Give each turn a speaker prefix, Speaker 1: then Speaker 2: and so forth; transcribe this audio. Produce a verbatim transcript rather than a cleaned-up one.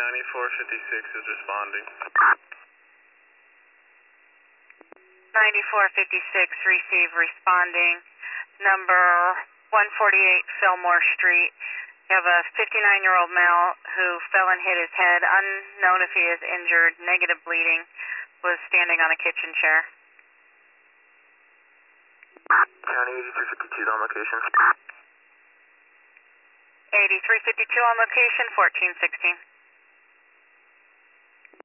Speaker 1: ninety-four fifty-six is responding.
Speaker 2: ninety-four fifty-six, receive, responding. Number one forty-eight Fillmore Street. You have a fifty-nine-year-old male who fell and hit his head, unknown if he is injured, negative bleeding, was standing on a kitchen chair.
Speaker 1: County eighty-three fifty-two on location.
Speaker 2: eighty-three fifty-two on location, fourteen sixteen.